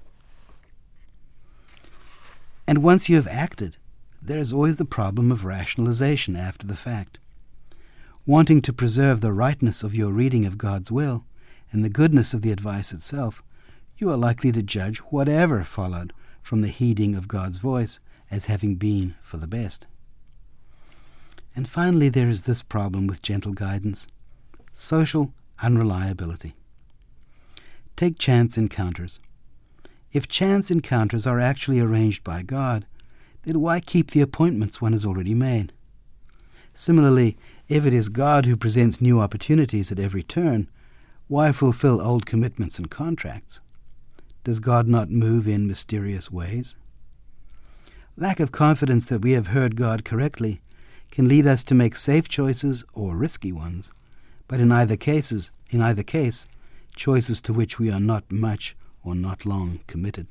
And once you have acted, there is always the problem of rationalization after the fact. Wanting to preserve the rightness of your reading of God's will and the goodness of the advice itself, you are likely to judge whatever followed from the heeding of God's voice as having been for the best. And finally, there is this problem with gentle guidance: social unreliability. Take chance encounters. If chance encounters are actually arranged by God, then why keep the appointments one has already made? Similarly, if it is God who presents new opportunities at every turn, why fulfill old commitments and contracts? Does God not move in mysterious ways? Lack of confidence that we have heard God correctly can lead us to make safe choices or risky ones, but in either case, choices to which we are not much or not long committed.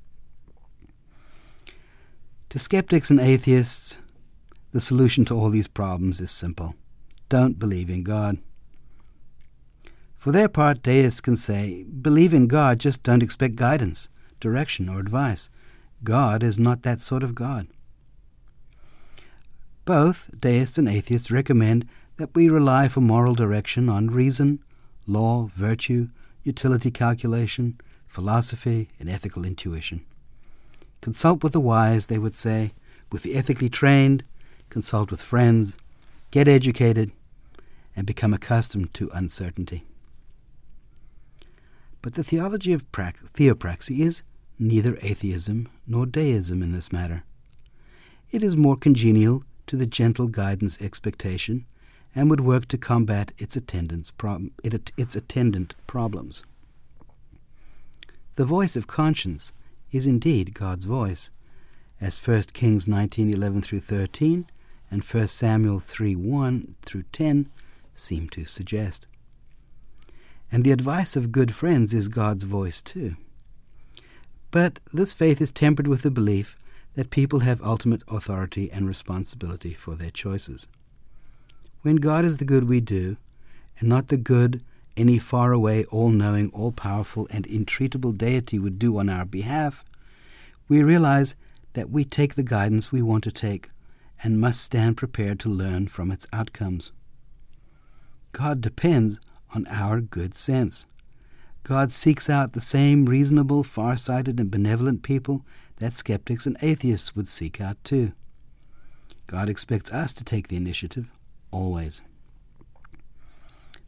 To skeptics and atheists, the solution to all these problems is simple: don't believe in God. For their part, deists can say, believe in God, just don't expect guidance, direction, or advice. God is not that sort of God. Both deists and atheists recommend that we rely for moral direction on reason, law, virtue, utility calculation, philosophy, and ethical intuition. Consult with the wise, they would say, with the ethically trained, consult with friends, get educated, and become accustomed to uncertainty. But the theology of theopraxy is neither atheism nor deism in this matter. It is more congenial to the gentle guidance expectation and would work to combat its attendant problems. The voice of conscience is indeed God's voice, as 1 Kings 19:11-13 and 1 Samuel 3:1-10 seem to suggest. And the advice of good friends is God's voice too. But this faith is tempered with the belief that people have ultimate authority and responsibility for their choices. When God is the good we do, and not the good any far-away, all-knowing, all-powerful, and intreatable deity would do on our behalf, we realize that we take the guidance we want to take and must stand prepared to learn from its outcomes. God depends on our good sense. God seeks out the same reasonable, far-sighted, and benevolent people that skeptics and atheists would seek out too. God expects us to take the initiative, always.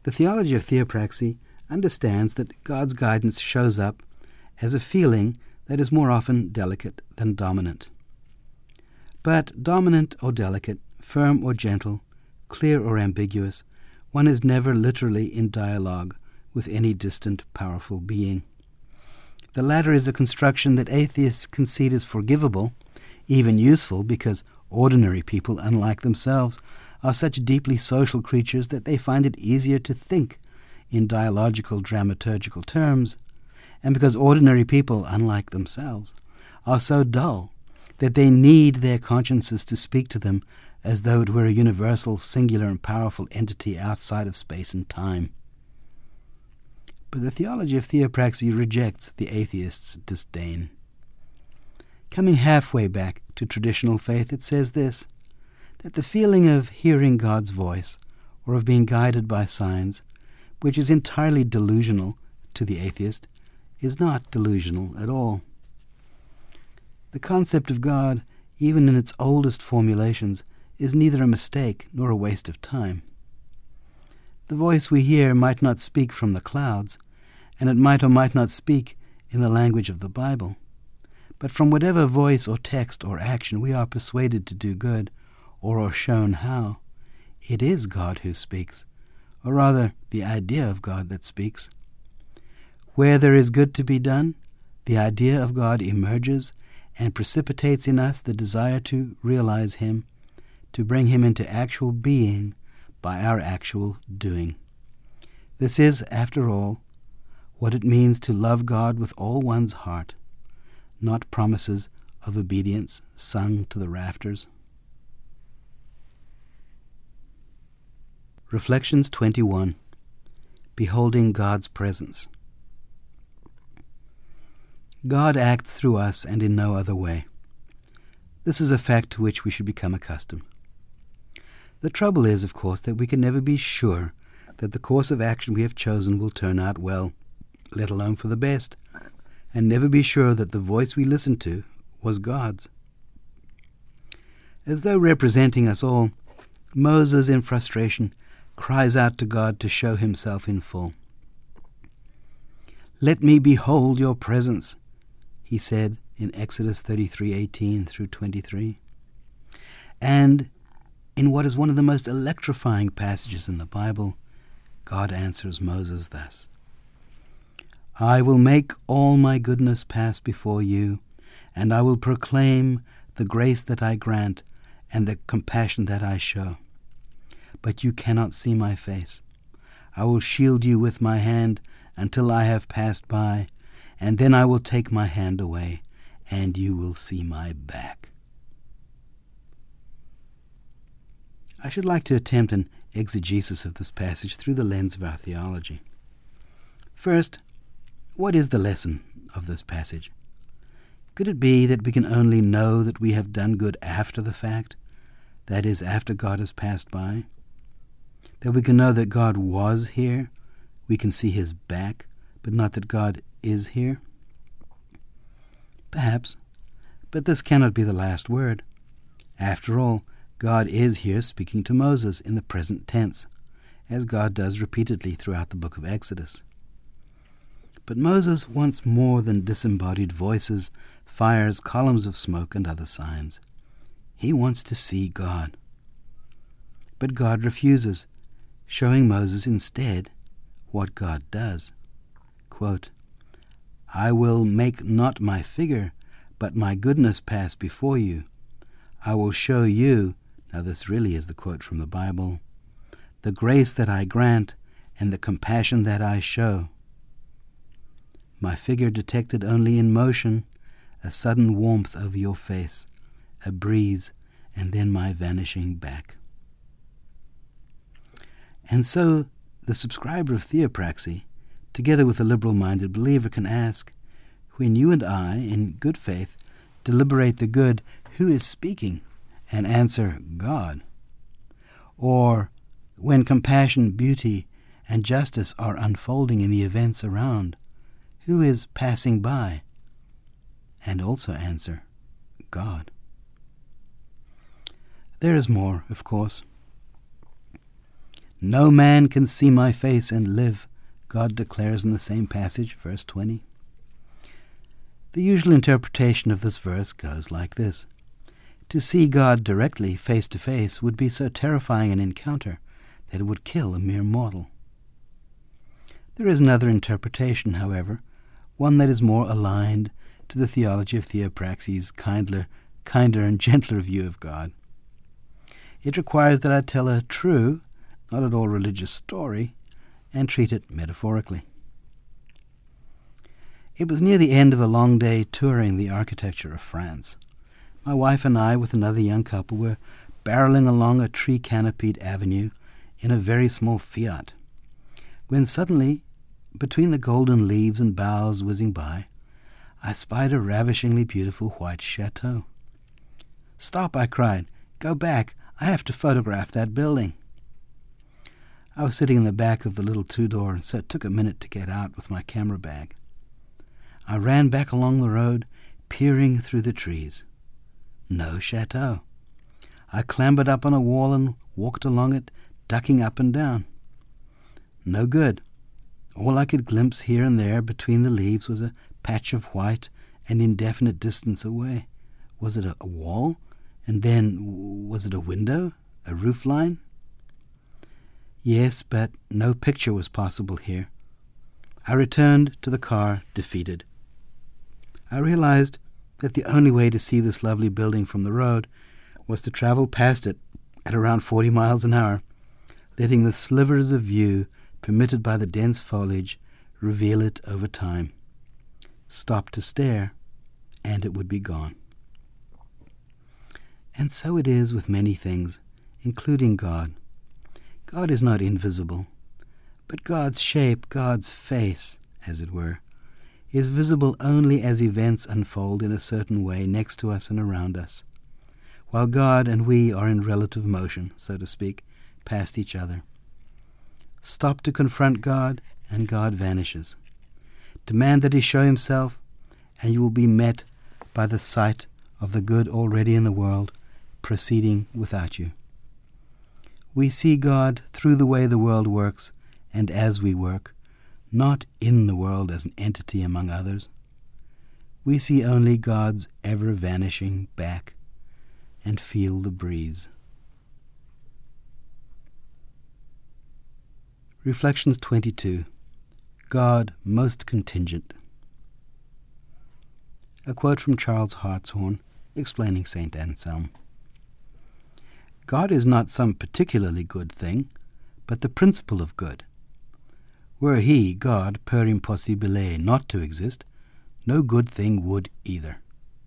The theology of theopraxy understands that God's guidance shows up as a feeling that is more often delicate than dominant. But dominant or delicate, firm or gentle, clear or ambiguous, one is never literally in dialogue with any distant, powerful being. The latter is a construction that atheists concede is forgivable, even useful, because ordinary people, unlike themselves, are such deeply social creatures that they find it easier to think in dialogical, dramaturgical terms, and because ordinary people, unlike themselves, are so dull that they need their consciences to speak to them as though it were a universal, singular, and powerful entity outside of space and time. But the theology of theopraxy rejects the atheist's disdain. Coming halfway back to traditional faith, it says this, that the feeling of hearing God's voice, or of being guided by signs, which is entirely delusional to the atheist, is not delusional at all. The concept of God, even in its oldest formulations, is neither a mistake nor a waste of time. The voice we hear might not speak from the clouds, and it might or might not speak in the language of the Bible. But from whatever voice or text or action we are persuaded to do good, or are shown how, it is God who speaks, or rather the idea of God that speaks. Where there is good to be done, the idea of God emerges and precipitates in us the desire to realize Him, to bring Him into actual being by our actual doing. This is, after all, what it means to love God with all one's heart, not promises of obedience sung to the rafters. Reflections 21. Beholding God's presence. God acts through us and in no other way. This is a fact to which we should become accustomed. The trouble is, of course, that we can never be sure that the course of action we have chosen will turn out well, let alone for the best, and never be sure that the voice we listened to was God's. As though representing us all, Moses, in frustration, cries out to God to show himself in full. "Let me behold your presence," he said in Exodus 33:18 through 23. And in what is one of the most electrifying passages in the Bible, God answers Moses thus, "I will make all my goodness pass before you, and I will proclaim the grace that I grant and the compassion that I show. But you cannot see my face. I will shield you with my hand until I have passed by, and then I will take my hand away, and you will see my back." I should like to attempt an exegesis of this passage through the lens of our theology. First, what is the lesson of this passage? Could it be that we can only know that we have done good after the fact, that is, after God has passed by? That we can know that God was here, we can see His back, but not that God is here? Perhaps, but this cannot be the last word. After all, God is here speaking to Moses in the present tense, as God does repeatedly throughout the book of Exodus. But Moses wants more than disembodied voices, fires, columns of smoke, and other signs. He wants to see God. But God refuses, showing Moses instead what God does. Quote, "I will make not my figure, but my goodness pass before you. I will show you," now this really is the quote from the Bible, "the grace that I grant and the compassion that I show." My figure detected only in motion, a sudden warmth over your face, a breeze, and then my vanishing back. And so the subscriber of theopraxy, together with a liberal-minded believer, can ask, when you and I, in good faith, deliberate the good, who is speaking? And answer, God. Or, when compassion, beauty, and justice are unfolding in the events around, who is passing by? And also answer, God. There is more, of course. No man can see my face and live, God declares in the same passage, verse 20. The usual interpretation of this verse goes like this. To see God directly, face to face, would be so terrifying an encounter that it would kill a mere mortal. There is another interpretation, however, one that is more aligned to the theology of theopraxy's kinder and gentler view of God. It requires that I tell a true, not at all religious story, and treat it metaphorically. It was near the end of a long day touring the architecture of France. My wife and I, with another young couple, were barreling along a tree-canopied avenue in a very small Fiat, when suddenly, between the golden leaves and boughs whizzing by, I spied a ravishingly beautiful white chateau. "Stop," I cried. "Go back. I have to photograph that building." I was sitting in the back of the little two-door, and so it took a minute to get out with my camera bag. I ran back along the road, peering through the trees. No chateau. I clambered up on a wall and walked along it, ducking up and down. No good. All I could glimpse here and there between the leaves was a patch of white an indefinite distance away. Was it a wall? And then, was it a window? A roof line? Yes, but no picture was possible here. I returned to the car, defeated. I realized that the only way to see this lovely building from the road was to travel past it at around 40 miles an hour, letting the slivers of view permitted by the dense foliage reveal it over time. Stop to stare, and it would be gone. And so it is with many things, including God. God is not invisible, but God's shape, God's face, as it were, is visible only as events unfold in a certain way next to us and around us, while God and we are in relative motion, so to speak, past each other. Stop to confront God, and God vanishes. Demand that he show himself, and you will be met by the sight of the good already in the world, proceeding without you. We see God through the way the world works, and as we work, not in the world as an entity among others. We see only God's ever-vanishing back, and feel the breeze. Reflections 22. God most contingent. A quote from Charles Hartshorne explaining St. Anselm. God is not some particularly good thing, but the principle of good. Were he, God, per impossibile, not to exist, no good thing would either.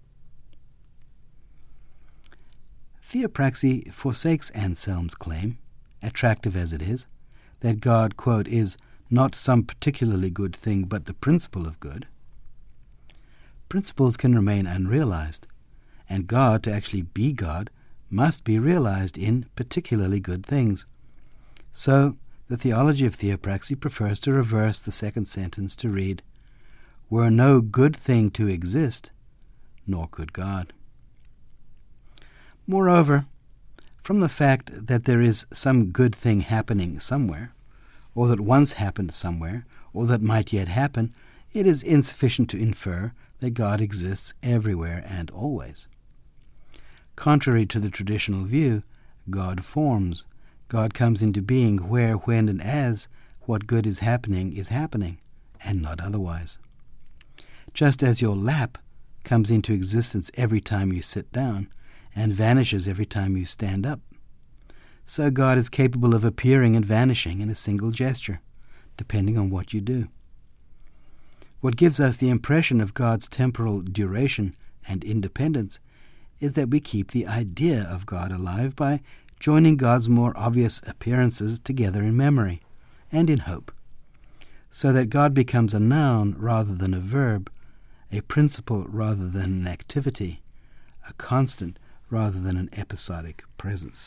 Theopraxy forsakes Anselm's claim, attractive as it is, that God, quote, is not some particularly good thing, but the principle of good. Principles can remain unrealized, and God, to actually be God, must be realized in particularly good things. So, the theology of theopraxy prefers to reverse the second sentence to read, "Were no good thing to exist, nor could God." Moreover, from the fact that there is some good thing happening somewhere, or that once happened somewhere, or that might yet happen, it is insufficient to infer that God exists everywhere and always. Contrary to the traditional view, God forms. God comes into being where, when, and as what good is happening, and not otherwise. Just as your lap comes into existence every time you sit down, and vanishes every time you stand up, so God is capable of appearing and vanishing in a single gesture, depending on what you do. What gives us the impression of God's temporal duration and independence is that we keep the idea of God alive by joining God's more obvious appearances together in memory and in hope, so that God becomes a noun rather than a verb, a principle rather than an activity, a constant rather than an episodic presence.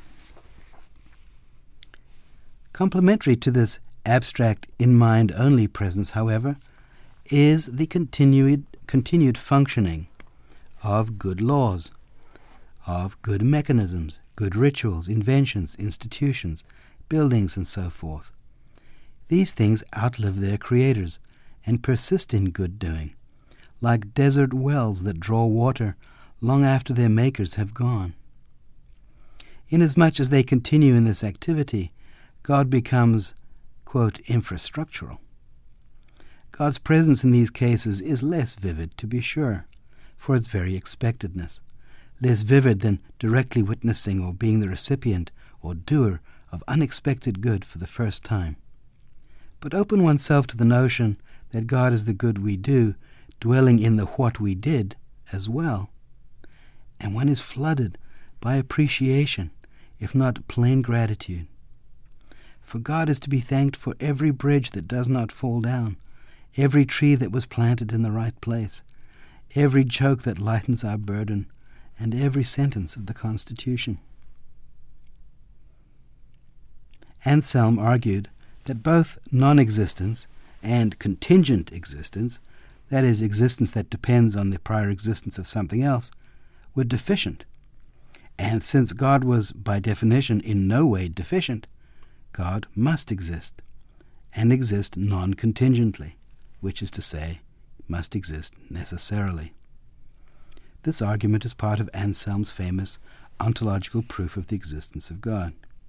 Complementary to this abstract in-mind-only presence, however, is the continued functioning of good laws, of good mechanisms, good rituals, inventions, institutions, buildings, and so forth. These things outlive their creators and persist in good doing, like desert wells that draw water long after their makers have gone. Inasmuch as they continue in this activity, God becomes, quote, infrastructural. God's presence in these cases is less vivid, to be sure, for its very expectedness, less vivid than directly witnessing or being the recipient or doer of unexpected good for the first time. But open oneself to the notion that God is the good we do, dwelling in the what we did as well, and one is flooded by appreciation, if not plain gratitude. For God is to be thanked for every bridge that does not fall down, every tree that was planted in the right place, every joke that lightens our burden, and every sentence of the Constitution. Anselm argued that both non-existence and contingent existence, that is, existence that depends on the prior existence of something else, were deficient. And since God was, by definition, in no way deficient, God must exist, and exist non-contingently, which is to say, must exist necessarily. This argument is part of Anselm's famous ontological proof of the existence of God.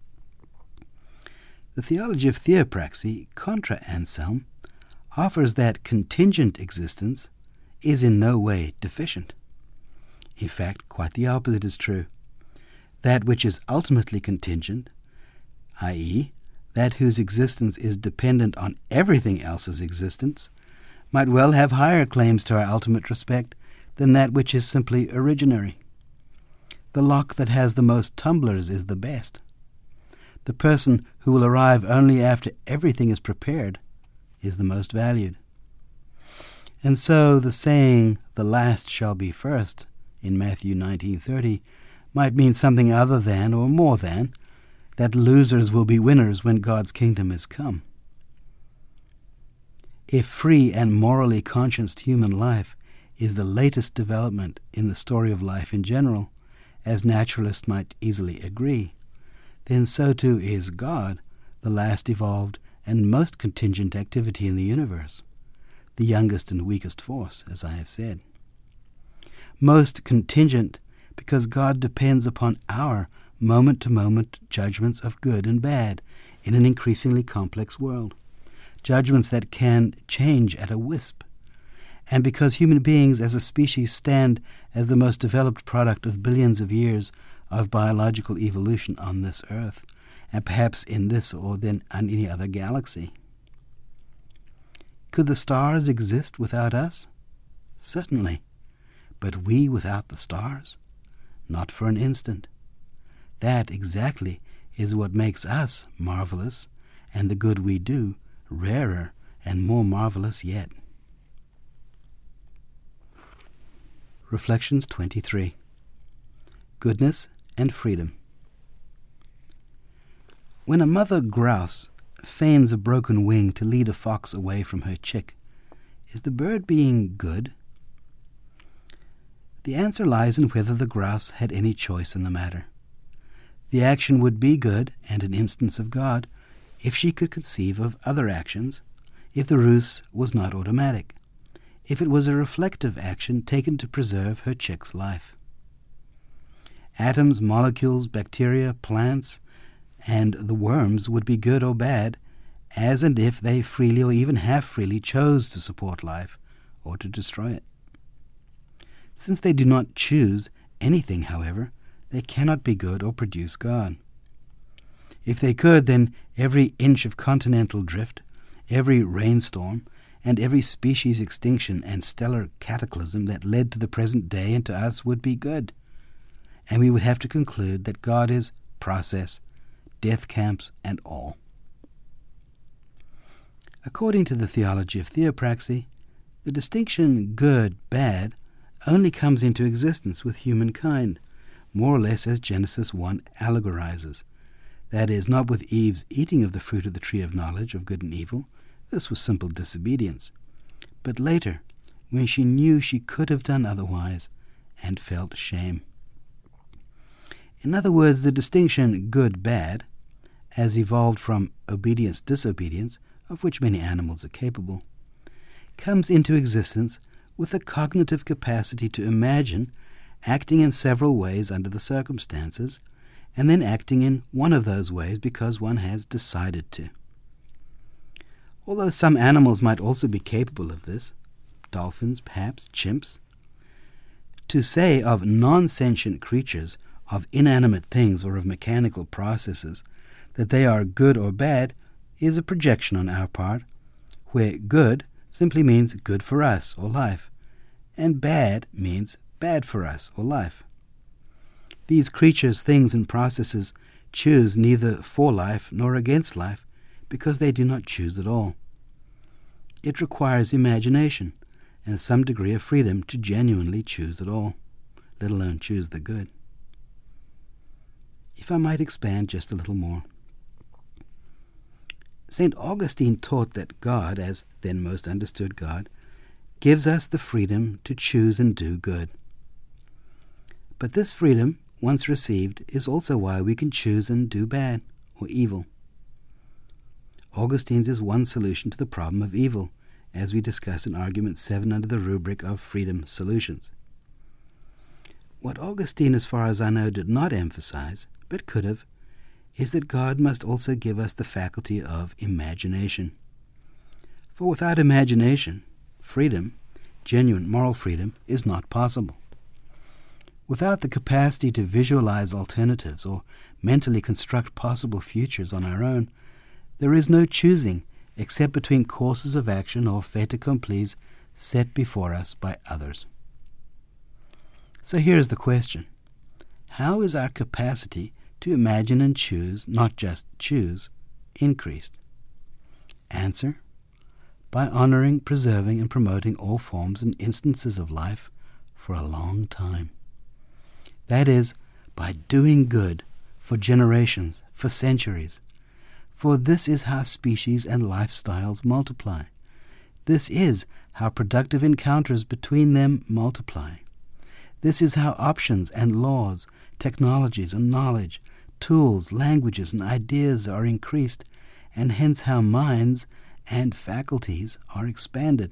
The theology of theopraxy, contra Anselm, offers that contingent existence is in no way deficient. In fact, quite the opposite is true. That which is ultimately contingent, i.e., that whose existence is dependent on everything else's existence, might well have higher claims to our ultimate respect than that which is simply originary. The lock that has the most tumblers is the best. The person who will arrive only after everything is prepared is the most valued. And so the saying, "the last shall be first," in Matthew 19:30, might mean something other than, or more than, that losers will be winners when God's kingdom is come. If free and morally conscienced human life is the latest development in the story of life in general, as naturalists might easily agree, then so too is God the last evolved and most contingent activity in the universe, the youngest and weakest force, as I have said. Most contingent because God depends upon our moment-to-moment judgments of good and bad in an increasingly complex world, judgments that can change at a wisp, and because human beings as a species stand as the most developed product of billions of years of biological evolution on this earth, and perhaps in this or then in any other galaxy. Could the stars exist without us? Certainly. But we without the stars? Not for an instant. That exactly is what makes us marvelous, and the good we do rarer and more marvelous yet. Reflections 23. Goodness and freedom. When a mother grouse feigns a broken wing to lead a fox away from her chick, is the bird being good? The answer lies in whether the grouse had any choice in the matter. The action would be good and an instance of God if she could conceive of other actions, if the ruse was not automatic, if it was a reflective action taken to preserve her chick's life. Atoms, molecules, bacteria, plants, and the worms would be good or bad, as and if they freely or even half-freely chose to support life or to destroy it. Since they do not choose anything, however, they cannot be good or produce God. If they could, then every inch of continental drift, every rainstorm, and every species extinction and stellar cataclysm that led to the present day and to us would be good, and we would have to conclude that God is process, death camps, and all. According to the theology of theopraxy, the distinction good-bad only comes into existence with humankind, more or less as Genesis 1 allegorizes. That is, not with Eve's eating of the fruit of the tree of knowledge of good and evil. This was simple disobedience. But later, when she knew she could have done otherwise, and felt shame. In other words, the distinction good-bad, as evolved from obedience-disobedience, of which many animals are capable, comes into existence with a cognitive capacity to imagine acting in several ways under the circumstances, and then acting in one of those ways because one has decided to. Although some animals might also be capable of this, dolphins, perhaps chimps, to say of non-sentient creatures, of inanimate things or of mechanical processes, that they are good or bad is a projection on our part, where good simply means good for us or life, and bad means bad for us or life. These creatures, things, and processes choose neither for life nor against life because they do not choose at all. It requires imagination and some degree of freedom to genuinely choose at all, let alone choose the good. If I might expand just a little more. St. Augustine taught that God, as then most understood God, gives us the freedom to choose and do good. But this freedom, once received, is also why we can choose and do bad or evil. Augustine's is one solution to the problem of evil, as we discuss in Argument 7 under the rubric of Freedom Solutions. What Augustine, as far as I know, did not emphasize, but could have, is that God must also give us the faculty of imagination. For without imagination, freedom, genuine moral freedom, is not possible. Without the capacity to visualize alternatives or mentally construct possible futures on our own, there is no choosing except between courses of action or fait accomplis set before us by others. So here is the question. How is our capacity to imagine and choose, not just choose, increased? Answer: by honoring, preserving, and promoting all forms and instances of life for a long time. That is, by doing good for generations, for centuries. For this is how species and lifestyles multiply. This is how productive encounters between them multiply. This is how options and laws, technologies and knowledge, tools, languages, and ideas are increased, and hence how minds and faculties are expanded.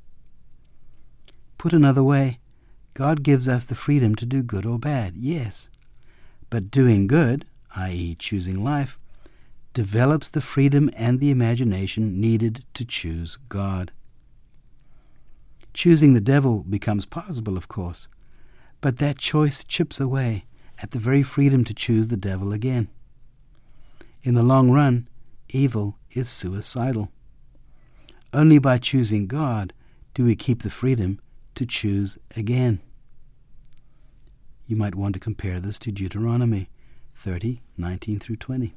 Put another way, God gives us the freedom to do good or bad, yes, but doing good, i.e. choosing life, develops the freedom and the imagination needed to choose God. Choosing the devil becomes possible, of course, but that choice chips away at the very freedom to choose the devil again. In the long run, evil is suicidal. Only by choosing God do we keep the freedom to choose again. You might want to compare this to Deuteronomy 30:19 through 20.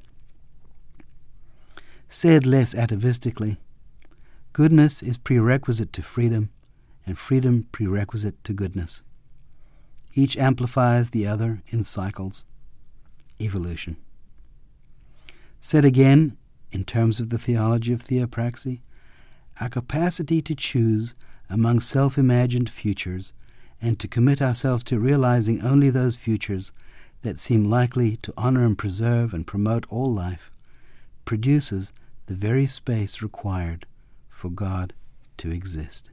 Said less atavistically, goodness is prerequisite to freedom, and freedom prerequisite to goodness. Each amplifies the other in cycles. Evolution. Said again, in terms of the theology of theopraxy, our capacity to choose among self-imagined futures and to commit ourselves to realizing only those futures that seem likely to honor and preserve and promote all life produces the very space required for God to exist.